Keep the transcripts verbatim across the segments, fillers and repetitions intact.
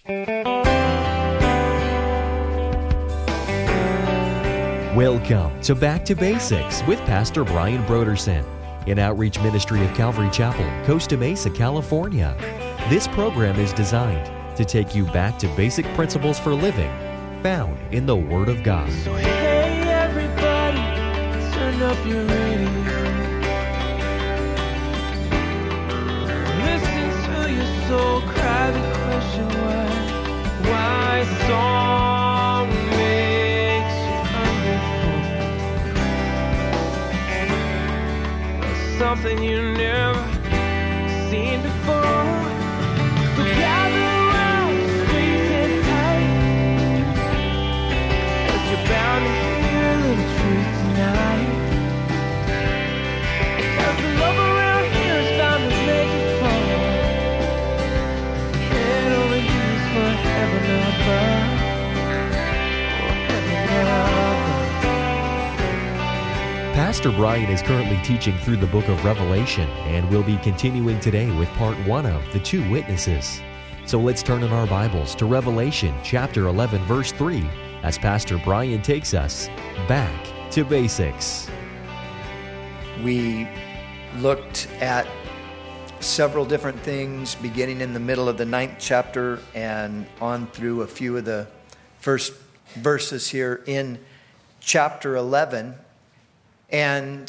Welcome to Back to Basics with Pastor Brian Brodersen, an outreach ministry of Calvary Chapel, Costa Mesa, California. This program is designed to take you back to basic principles for living found in the Word of God. So hey everybody, turn up your radio. Listen to your soul cry the question why, why song makes you hungry for something you never seen before. So gather around, squeeze it tight, 'cause you're bound to hear a little truth tonight. 'Cause the love around here is bound to make you fall. Head over heels for heaven above, oh heaven above. Pastor Brian is currently teaching through the book of Revelation and will be continuing today with part one of The Two Witnesses. So let's turn in our Bibles to Revelation chapter eleven, verse three, as Pastor Brian takes us back to basics. We looked at several different things beginning in the middle of the ninth chapter and on through a few of the first verses here in chapter eleven. And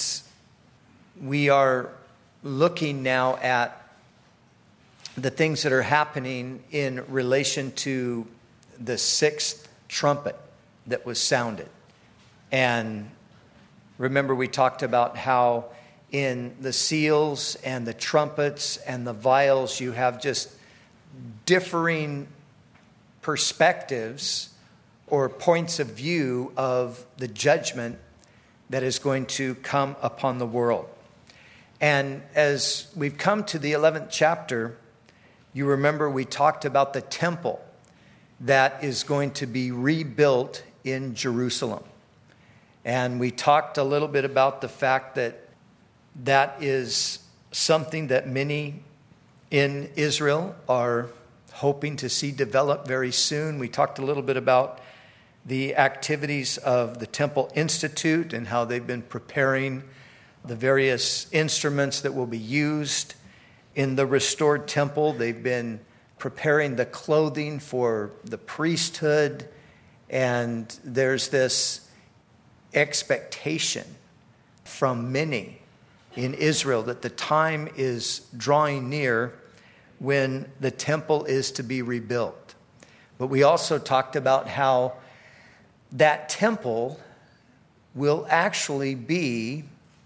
we are looking now at the things that are happening in relation to the sixth trumpet that was sounded. And remember, we talked about how in the seals and the trumpets and the vials, you have just differing perspectives or points of view of the judgment that is going to come upon the world. And as we've come to the eleventh chapter, you remember we talked about the temple that is going to be rebuilt in Jerusalem. And we talked a little bit about the fact that that is something that many in Israel are hoping to see develop very soon. We talked a little bit about the activities of the Temple Institute and how they've been preparing the various instruments that will be used in the restored temple. They've been preparing the clothing for the priesthood, and there's this expectation from many in Israel that the time is drawing near when the temple is to be rebuilt. But we also talked about how that temple will actually be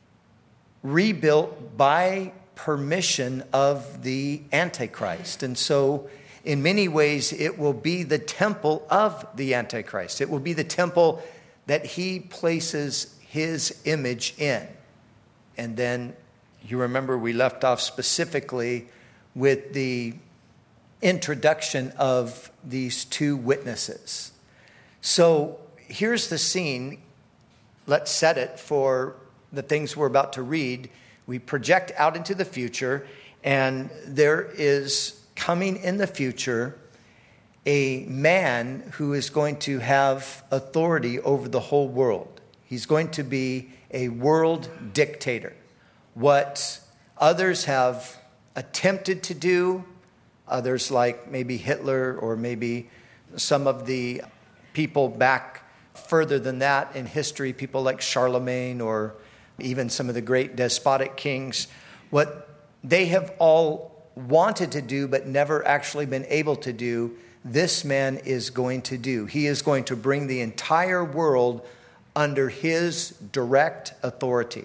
rebuilt by permission of the Antichrist. And so in many ways, it will be the temple of the Antichrist. It will be the temple that he places his image in. And then you remember we left off specifically with the introduction of these two witnesses. So here's the scene. Let's set it for the things we're about to read. We project out into the future, and there is coming in the future a man who is going to have authority over the whole world. He's going to be a world dictator. What others have attempted to do, others like maybe Hitler or maybe some of the people back further than that in history, people like Charlemagne or even some of the great despotic kings, what they have all wanted to do but never actually been able to do, this man is going to do. He is going to bring the entire world under his direct authority.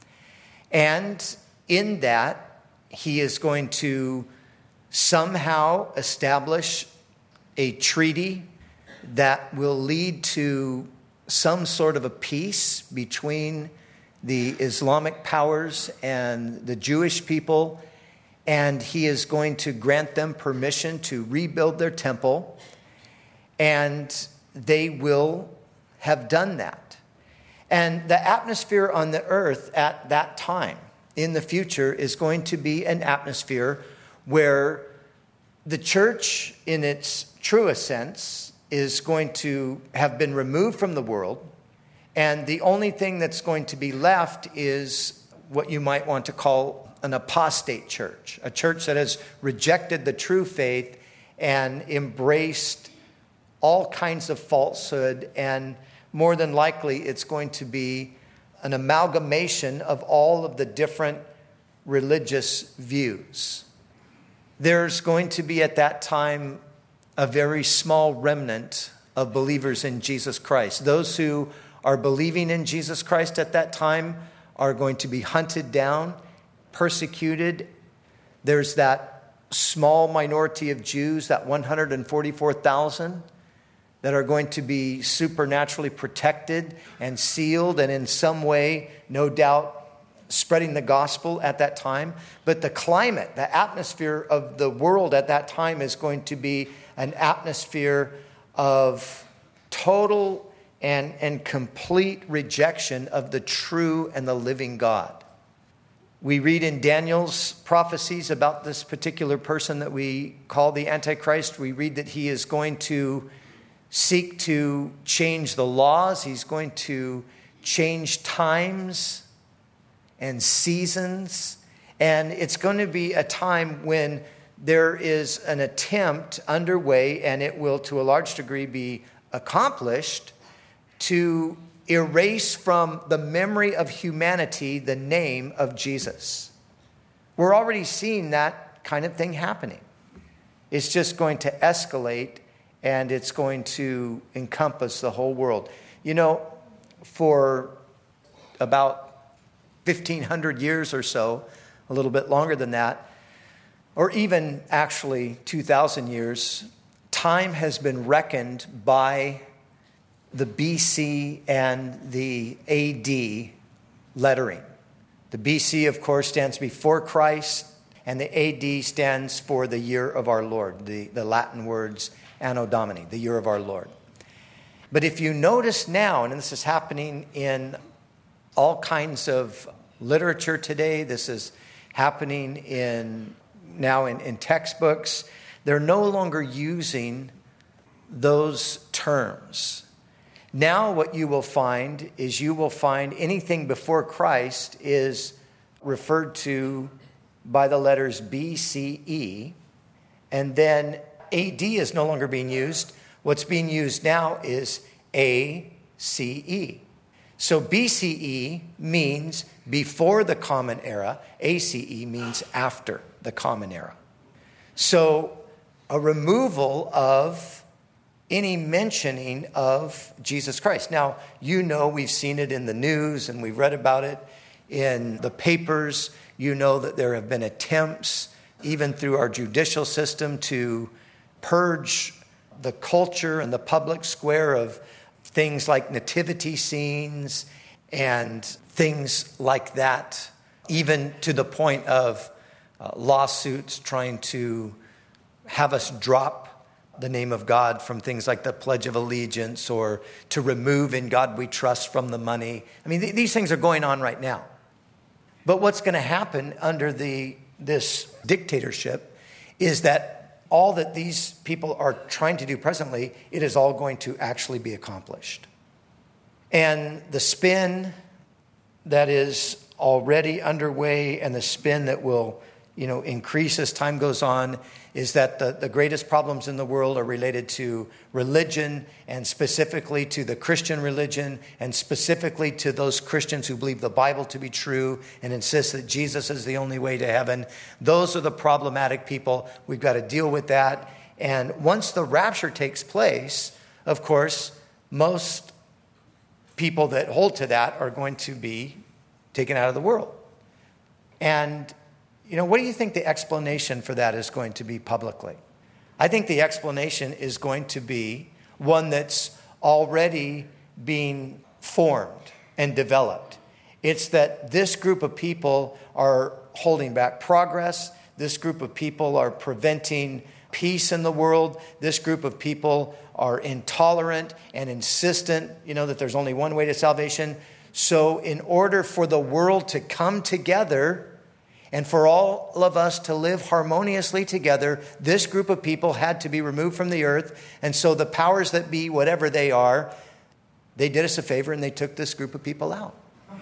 And in that, he is going to somehow establish a treaty that will lead to some sort of a peace between the Islamic powers and the Jewish people, and he is going to grant them permission to rebuild their temple, and they will have done that. And the atmosphere on the earth at that time in the future is going to be an atmosphere where The church, in its truest sense, is going to have been removed from the world, and the only thing that's going to be left is what you might want to call an apostate church, a church that has rejected the true faith and embraced all kinds of falsehood, and more than likely it's going to be an amalgamation of all of the different religious views. There's going to be at that time a very small remnant of believers in Jesus Christ. Those who are believing in Jesus Christ at that time are going to be hunted down, persecuted. There's that small minority of Jews, that one hundred forty-four thousand, that are going to be supernaturally protected and sealed and in some way, no doubt, spreading the gospel at that time. But the climate, the atmosphere of the world at that time is going to be an atmosphere of total and, and complete rejection of the true and the living God. We read in Daniel's prophecies about this particular person that we call the Antichrist. We read that he is going to seek to change the laws. He's going to change times and seasons. And it's going to be a time when there is an attempt underway, and it will to a large degree be accomplished, to erase from the memory of humanity the name of Jesus. We're already seeing that kind of thing happening. It's just going to escalate, and it's going to encompass the whole world. You know, for about fifteen hundred years or so, a little bit longer than that, or even actually two thousand years, time has been reckoned by the B C and the A D lettering. The B C, of course, stands before Christ, and the A D stands for the year of our Lord, the, the Latin words Anno Domini, the year of our Lord. But if you notice now, and this is happening in all kinds of literature today, this is happening in now in, in textbooks, they're no longer using those terms. Now what you will find is you will find anything before Christ is referred to by the letters B C E, and then A D is no longer being used. What's being used now is A C E. So B C E means before the Common Era. A C E means after the Common Era. So a removal of any mentioning of Jesus Christ. Now, you know, we've seen it in the news and we've read about it in the papers. You know that there have been attempts, even through our judicial system, to purge the culture and the public square of things like nativity scenes and things like that, even to the point of uh, lawsuits trying to have us drop the name of God from things like the Pledge of Allegiance, or to remove "In God We Trust" from the money. I mean, th- these things are going on right now. But what's going to happen under the this dictatorship is that all that these people are trying to do presently, it is all going to actually be accomplished. And the spin that is already underway, and the spin that will, you know, increase as time goes on, is that the, the greatest problems in the world are related to religion, and specifically to the Christian religion, and specifically to those Christians who believe the Bible to be true and insist that Jesus is the only way to heaven. Those are the problematic people. We've got to deal with that. And once the rapture takes place, of course, most people that hold to that are going to be taken out of the world. And you know, what do you think the explanation for that is going to be publicly? I think the explanation is going to be one that's already being formed and developed. It's that this group of people are holding back progress. This group of people are preventing peace in the world. This group of people are intolerant and insistent, you know, that there's only one way to salvation. So in order for the world to come together And for all of us to live harmoniously together, this group of people had to be removed from the earth. And so the powers that be, whatever they are, they did us a favor and they took this group of people out.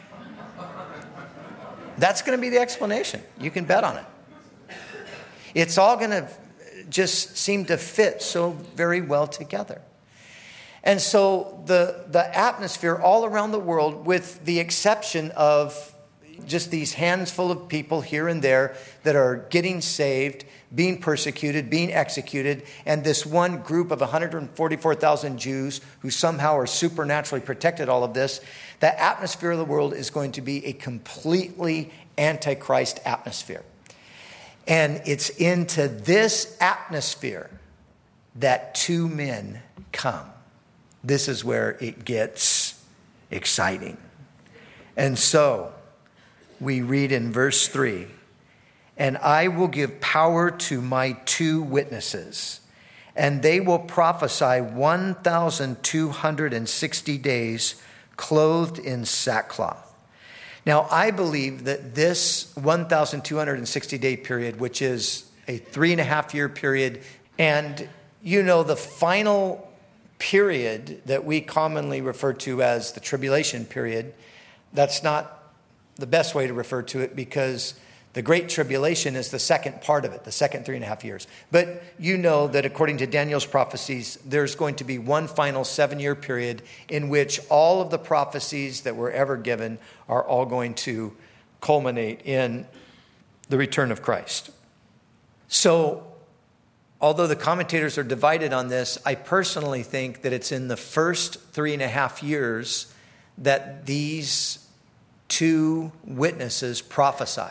That's going to be the explanation. You can bet on it. It's all going to just seem to fit so very well together. And so the, the atmosphere all around the world, with the exception of just these handful of people here and there that are getting saved, being persecuted, being executed, and this one group of one hundred forty-four thousand Jews who somehow are supernaturally protected all of this, the atmosphere of the world is going to be a completely antichrist atmosphere. And it's into this atmosphere that two men come. This is where it gets exciting. And so we read in verse three, "And I will give power to my two witnesses, and they will prophesy one thousand two hundred sixty days, clothed in sackcloth." Now, I believe that this one thousand two hundred sixty day period, which is a three and a half year period, and you know, the final period that we commonly refer to as the tribulation period, that's not the best way to refer to it, because the Great Tribulation is the second part of it, the second three and a half years. But you know that according to Daniel's prophecies, there's going to be one final seven-year period in which all of the prophecies that were ever given are all going to culminate in the return of Christ. So, although the commentators are divided on this, I personally think that it's in the first three and a half years that these two witnesses prophesy.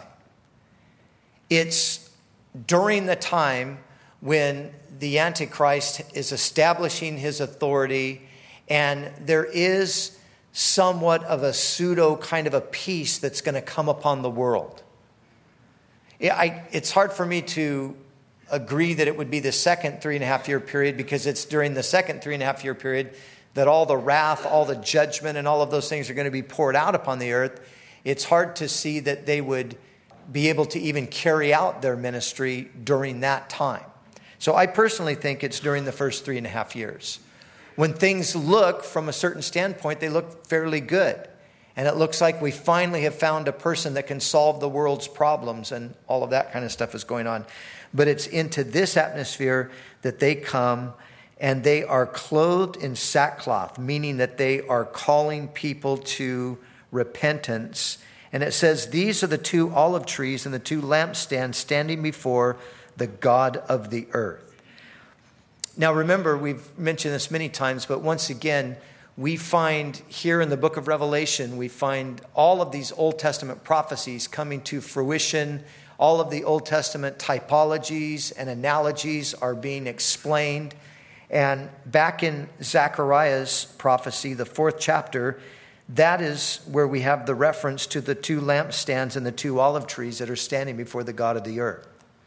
It's during the time when the Antichrist is establishing his authority, and there is somewhat of a pseudo kind of a peace that's going to come upon the world. I, it's hard for me to agree that it would be the second three and a half year period, because it's during the second three and a half year period that all the wrath, all the judgment, and all of those things are going to be poured out upon the earth. It's hard to see that they would be able to even carry out their ministry during that time. So I personally think it's during the first three and a half years. When things look, from a certain standpoint, they look fairly good. And it looks like we finally have found a person that can solve the world's problems, and all of that kind of stuff is going on. But it's into this atmosphere that they come, and they are clothed in sackcloth, meaning that they are calling people to repentance. And it says, "These are the two olive trees and the two lampstands standing before the God of the earth." Now remember, we've mentioned this many times, but once again, we find here in the book of Revelation, we find all of these Old Testament prophecies coming to fruition. All of the Old Testament typologies and analogies are being explained. And back in Zechariah's prophecy, the fourth chapter, that is where we have the reference to the two lampstands and the two olive trees that are standing before the God of the earth.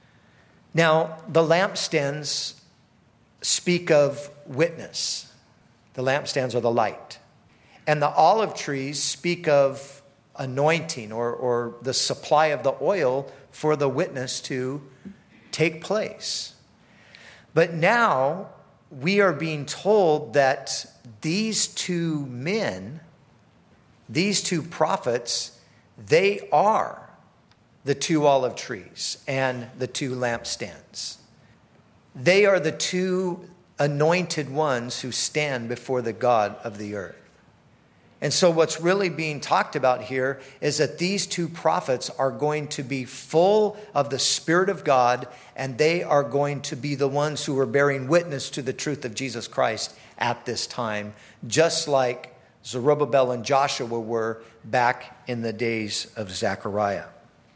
Now, the lampstands speak of witness. The lampstands are the light. And the olive trees speak of anointing, or, or the supply of the oil for the witness to take place. But now we are being told that these two men, these two prophets, they are the two olive trees and the two lampstands. They are the two anointed ones who stand before the God of the earth. And so what's really being talked about here is that these two prophets are going to be full of the Spirit of God, and they are going to be the ones who are bearing witness to the truth of Jesus Christ at this time, just like Zerubbabel and Joshua were back in the days of Zechariah.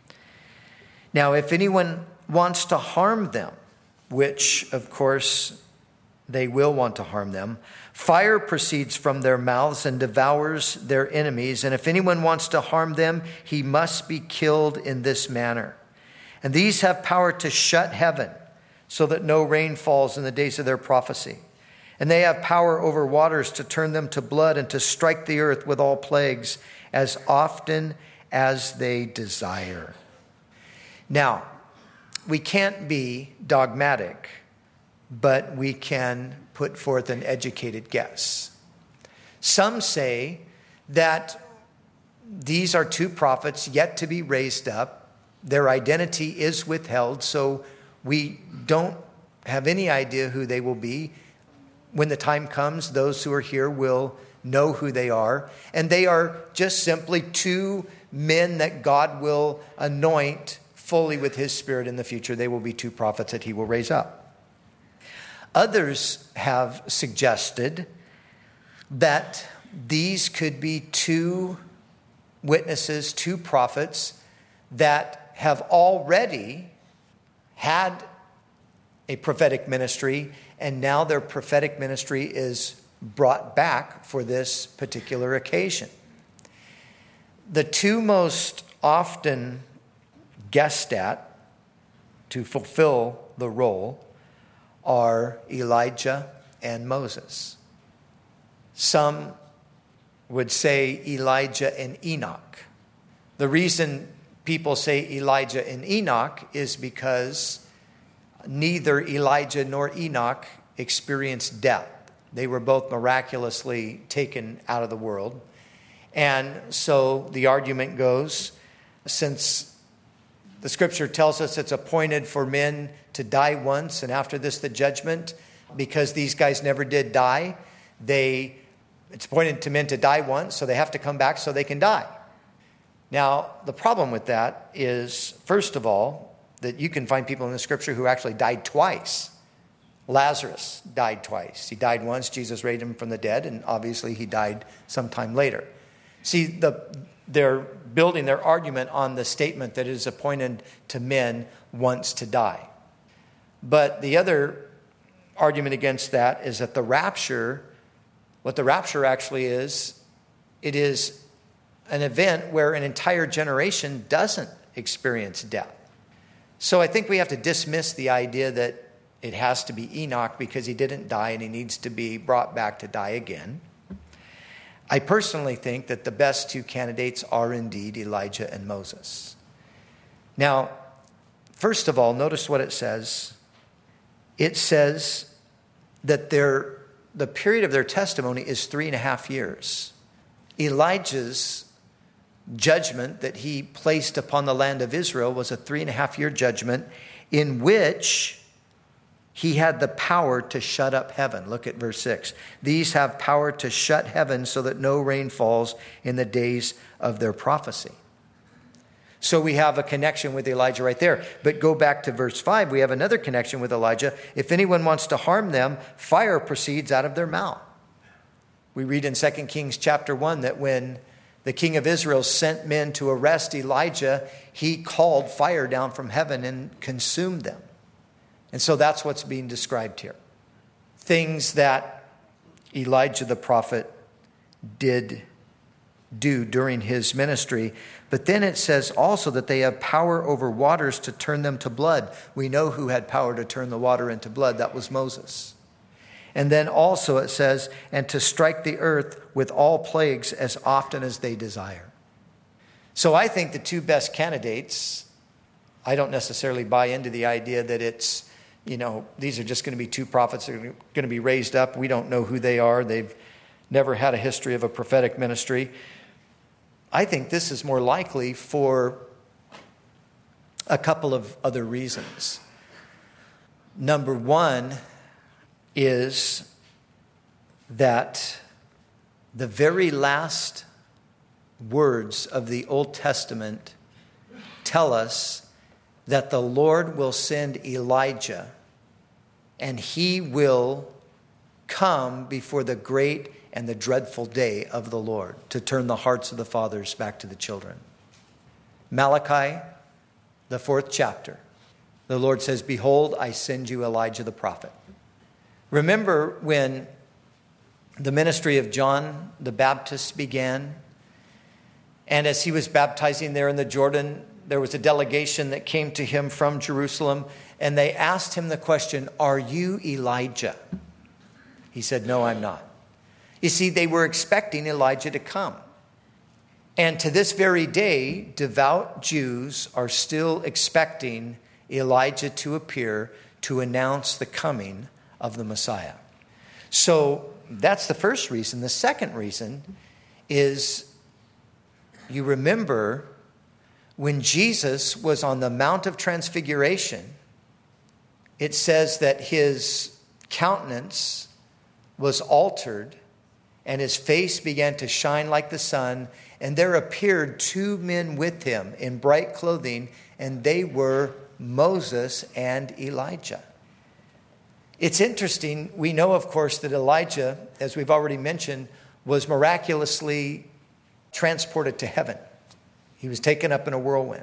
Now, if anyone wants to harm them, which, of course, they will want to harm them, fire proceeds from their mouths and devours their enemies. And if anyone wants to harm them, he must be killed in this manner. And these have power to shut heaven so that no rain falls in the days of their prophecy. And they have power over waters to turn them to blood and to strike the earth with all plagues as often as they desire. Now, we can't be dogmatic, but we can put forth an educated guess. Some say that these are two prophets yet to be raised up. Their identity is withheld, so we don't have any idea who they will be. When the time comes, those who are here will know who they are. And they are just simply two men that God will anoint fully with his Spirit in the future. They will be two prophets that he will raise up. Others have suggested that these could be two witnesses, two prophets that have already had a prophetic ministry, and now their prophetic ministry is brought back for this particular occasion. The two most often guessed at to fulfill the role are Elijah and Moses. Some would say Elijah and Enoch. The reason people say Elijah and Enoch is because neither Elijah nor Enoch experienced death. They were both miraculously taken out of the world. And so the argument goes, since the scripture tells us it's appointed for men to die once, and after this the judgment, because these guys never did die, they it's appointed to men to die once, so they have to come back so they can die. Now, the problem with that is, first of all, that you can find people in the scripture who actually died twice. Lazarus died twice. He died once, Jesus raised him from the dead, and obviously he died sometime later. See, the, they're building their argument on the statement that it is appointed to men once to die. But the other argument against that is that the rapture, what the rapture actually is, it is an event where an entire generation doesn't experience death. So I think we have to dismiss the idea that it has to be Enoch because he didn't die and he needs to be brought back to die again. I personally think that the best two candidates are indeed Elijah and Moses. Now, first of all, notice what it says. It says that their, the period of their testimony is three and a half years. Elijah's judgment that he placed upon the land of Israel was a three and a half year judgment in which he had the power to shut up heaven. Look at verse six. These have power to shut heaven so that no rain falls in the days of their prophecy. So we have a connection with Elijah right there. But go back to verse five. We have another connection with Elijah. If anyone wants to harm them, fire proceeds out of their mouth. We read in Second Kings chapter one that when the king of Israel sent men to arrest Elijah, he called fire down from heaven and consumed them. And so that's what's being described here. Things that Elijah the prophet did do during his ministry. But then it says also that they have power over waters to turn them to blood. We know who had power to turn the water into blood. That was Moses. And then also it says, and to strike the earth with all plagues as often as they desire. So I think the two best candidates, I don't necessarily buy into the idea that it's, you know, these are just going to be two prophets that are going to be raised up. We don't know who they are. They've never had a history of a prophetic ministry. I think this is more likely for a couple of other reasons. Number one is that the very last words of the Old Testament tell us that the Lord will send Elijah and he will come before the great and the dreadful day of the Lord to turn the hearts of the fathers back to the children. Malachi, the fourth chapter, the Lord says, behold, I send you Elijah the prophet. Remember when the ministry of John the Baptist began, and as he was baptizing there in the Jordan, there was a delegation that came to him from Jerusalem, and they asked him the question, are you Elijah? He said, no, I'm not. You see, they were expecting Elijah to come. And to this very day, devout Jews are still expecting Elijah to appear to announce the coming of the Messiah. So that's the first reason. The second reason is, you remember when Jesus was on the Mount of Transfiguration, it says that his countenance was altered and his face began to shine like the sun, and there appeared two men with him in bright clothing, and they were Moses and Elijah. It's interesting. We know, of course, that Elijah, as we've already mentioned, was miraculously transported to heaven. He was taken up in a whirlwind.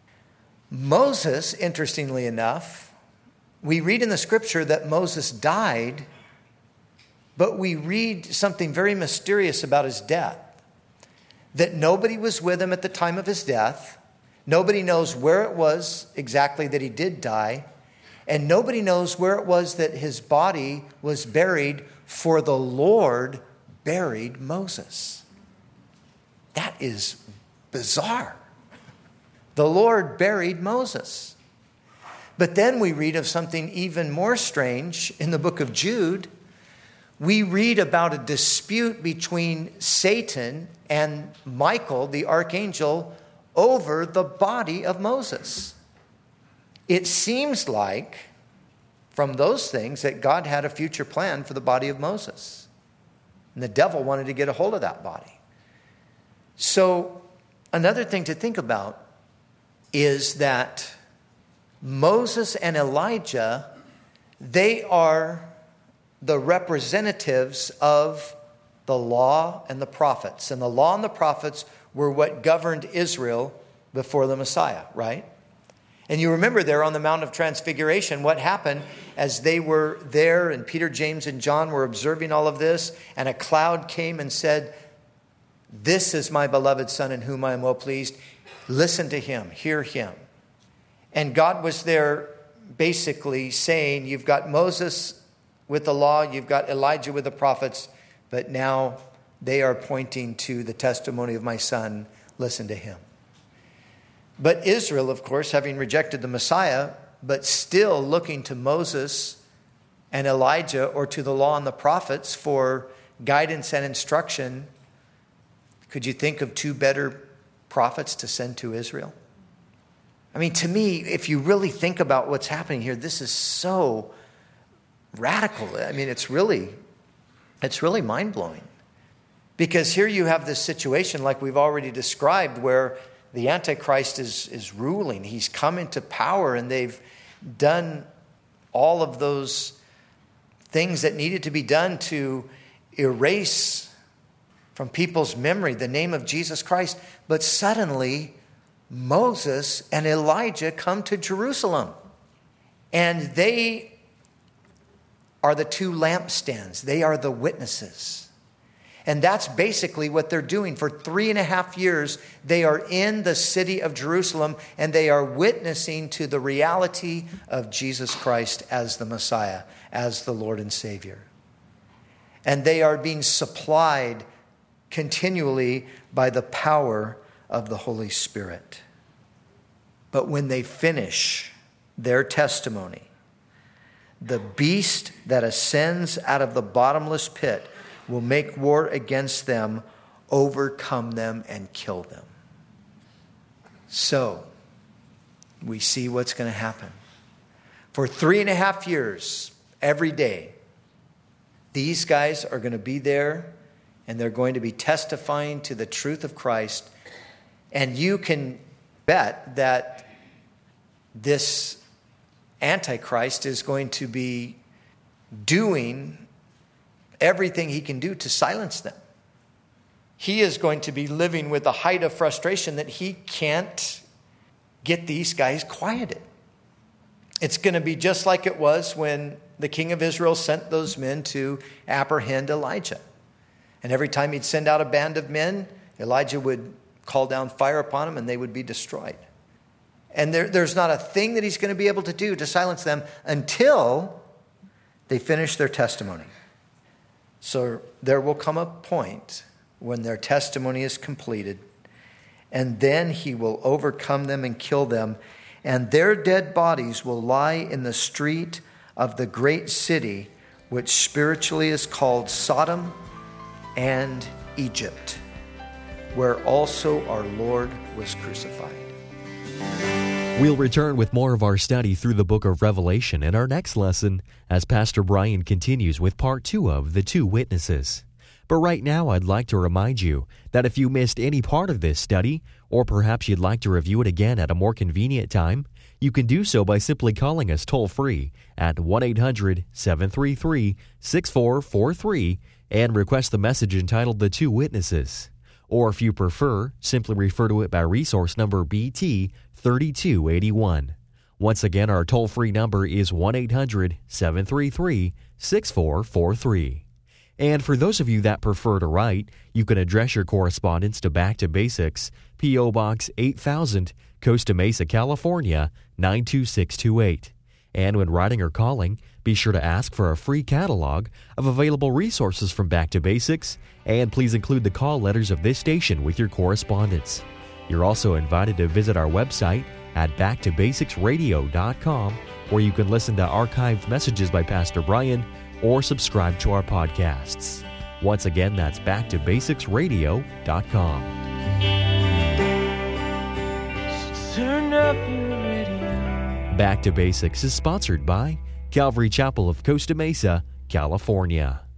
Moses, interestingly enough, we read in the scripture that Moses died, but we read something very mysterious about his death. That nobody was with him at the time of his death. Nobody knows where it was exactly that he did die. And nobody knows where it was that his body was buried, for the Lord buried Moses. That is bizarre. The Lord buried Moses. But then we read of something even more strange in the book of Jude. We read about a dispute between Satan and Michael, the archangel, over the body of Moses. It seems like, from those things, that God had a future plan for the body of Moses. And the devil wanted to get a hold of that body. So, another thing to think about is that Moses and Elijah, they are the representatives of the law and the prophets. And the law and the prophets were what governed Israel before the Messiah, right? And you remember there on the Mount of Transfiguration, what happened as they were there, and Peter, James, and John were observing all of this, and a cloud came and said, "This is my beloved Son in whom I am well pleased. Listen to him, hear him." And God was there basically saying, you've got Moses with the law, you've got Elijah with the prophets, but now they are pointing to the testimony of my Son. Listen to him. But Israel, of course, having rejected the Messiah, but still looking to Moses and Elijah, or to the law and the prophets for guidance and instruction, could you think of two better prophets to send to Israel? I mean, to me, if you really think about what's happening here, this is so radical. I mean, it's really, it's really mind-blowing. Because here you have this situation, like we've already described, where the Antichrist is, is ruling. He's come into power, and they've done all of those things that needed to be done to erase from people's memory the name of Jesus Christ. But suddenly, Moses and Elijah come to Jerusalem. And they are the two lampstands. They are the witnesses. And that's basically what they're doing. For three and a half years, they are in the city of Jerusalem, and they are witnessing to the reality of Jesus Christ as the Messiah, as the Lord and Savior. And they are being supplied continually by the power of the Holy Spirit. But when they finish their testimony, the beast that ascends out of the bottomless pit will make war against them, overcome them, and kill them. So, we see what's going to happen. For three and a half years, every day, these guys are going to be there, and they're going to be testifying to the truth of Christ. And you can bet that this Antichrist is going to be doing everything he can do to silence them. He is going to be living with a height of frustration that he can't get these guys quieted. It's going to be just like it was when the king of Israel sent those men to apprehend Elijah. And every time he'd send out a band of men, Elijah would call down fire upon them and they would be destroyed. And there, there's not a thing that he's going to be able to do to silence them until they finish their testimony. So there will come a point when their testimony is completed and then he will overcome them and kill them, and their dead bodies will lie in the street of the great city, which spiritually is called Sodom and Egypt, where also our Lord was crucified. We'll return with more of our study through the book of Revelation in our next lesson as Pastor Brian continues with part two of The Two Witnesses. But right now, I'd like to remind you that if you missed any part of this study, or perhaps you'd like to review it again at a more convenient time, you can do so by simply calling us toll-free at one eight hundred seven three three six four four three and request the message entitled The Two Witnesses. Or if you prefer, simply refer to it by resource number B T thirty-two eighty-one. Once again, our toll-free number is one eight hundred seven three three six four four three. And for those of you that prefer to write, you can address your correspondence to Back to Basics, P O. Box eight thousand, Costa Mesa, California, nine two six two eight. And when writing or calling, be sure to ask for a free catalog of available resources from Back to Basics, and please include the call letters of this station with your correspondence. You're also invited to visit our website at back to basics radio dot com, where you can listen to archived messages by Pastor Brian or subscribe to our podcasts. Once again, that's back to basics radio dot com. So turn up your radio. Back to Basics is sponsored by Calvary Chapel of Costa Mesa, California.